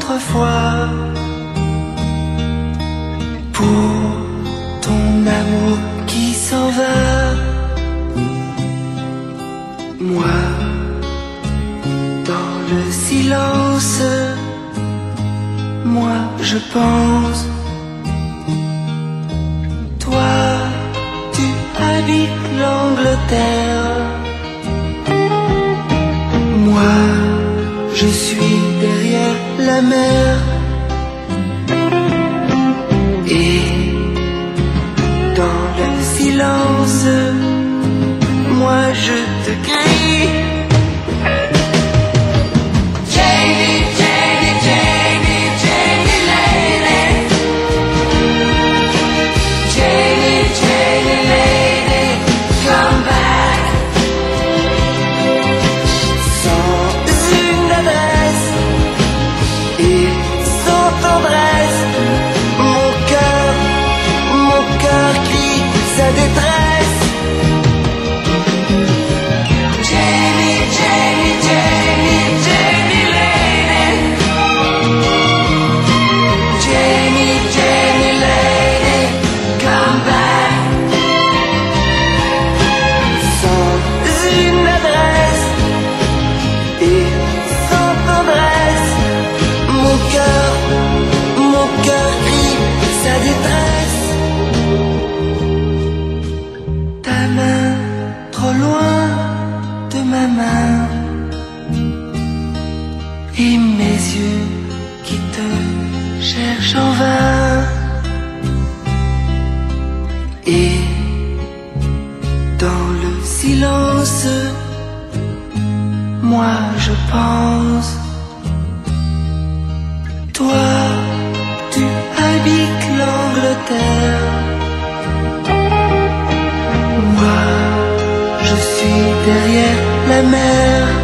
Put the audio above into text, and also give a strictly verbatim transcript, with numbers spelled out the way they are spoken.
autrefois pour ton amour qui s'en va. Moi, dans le silence, moi je pense. Toi, tu habites l'Angleterre. Moi, je suis derrière la mer. Et dans le silence, moi je te crie. Janie, Janie, Janie, Janie lady. Janie, Janie lady, come back. Sans une adresse et sans tendresse, mon cœur, mon cœur crie sa détresse. Janie, Janie, Janie, Janie lady. Janie, Janie lady, come back. Sans une adresse et sans tendresse, mon cœur, mon cœur crie sa détresse. Ta main trop loin de ma main et mes yeux qui te cherchent en vain. Et dans le silence, moi je pense. Toi, tu habites l'Angleterre. Moi, je suis derrière la mer.